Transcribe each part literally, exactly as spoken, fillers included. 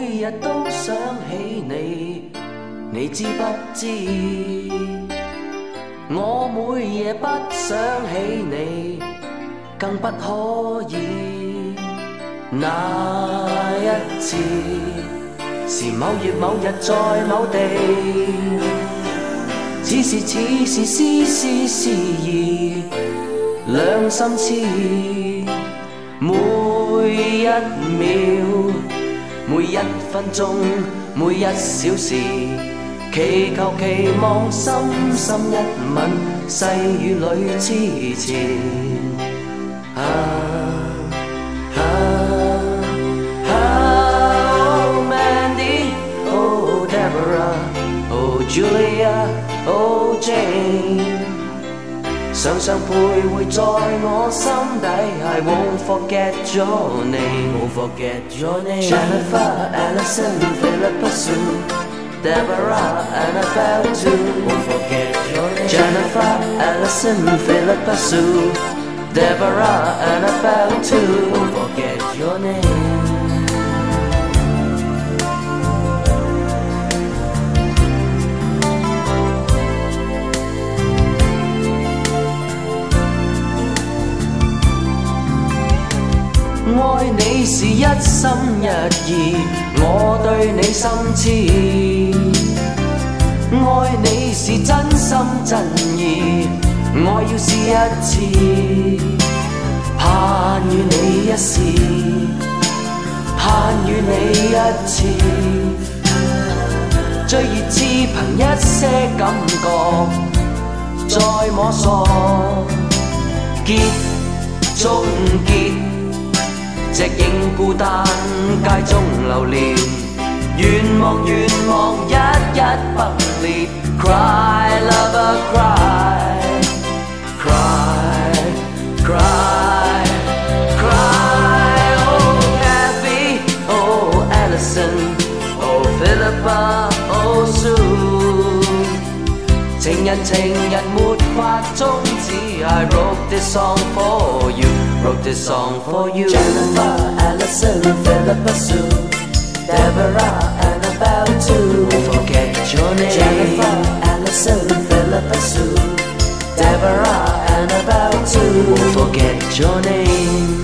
每日都想起你，你知不知？我每夜不想起你，更不可以。那一次是某月某日在某地，此时此時絲絲絲意，兩心痴。每一秒，每一分鐘，每一小時，祈求期望深深一吻，細雨裏痴纏。啊啊啊 Oh Mandy, oh Deborah, oh Julia, oh Jane， 常常徘徊在我心底 I won't forget your name, won't forget your name. Jennifer, Alison, Philippa Sue, Deborah, Annabelle too. Won't forget your name. Jennifer, Alison, Philippa Sue, Deborah, Annabelle too. Won't forget your name. 愛你是一心一意，我對你心痴。愛你是真心真意，我要試一次。盼與你一試，盼與你一次。最熱只憑一些感覺，再摸索，結終結。 隻影孤單街中流連，願望願望一一崩裂 ，Cry lover cry cry cry cry Oh Kathy, oh Alison, oh Philippa, oh Sue， 情人情人沒法終止 I wrote this song for you。 Wrote this song for you. Jennifer, Alison, Philippa Sue, Deborah, Annabelle too. Won't forget your name. Jennifer, Alison, Philippa Sue, Deborah, Annabelle too. Won't forget your name.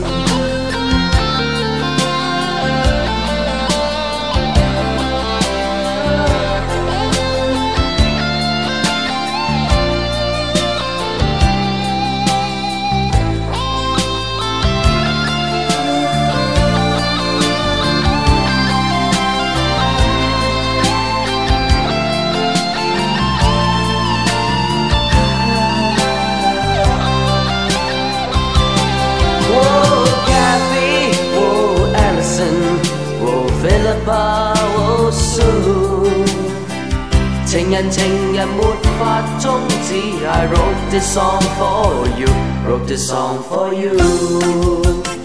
Philippa, oh Sue， 情人情人沒法終止 I wrote this song for you, wrote this song for you。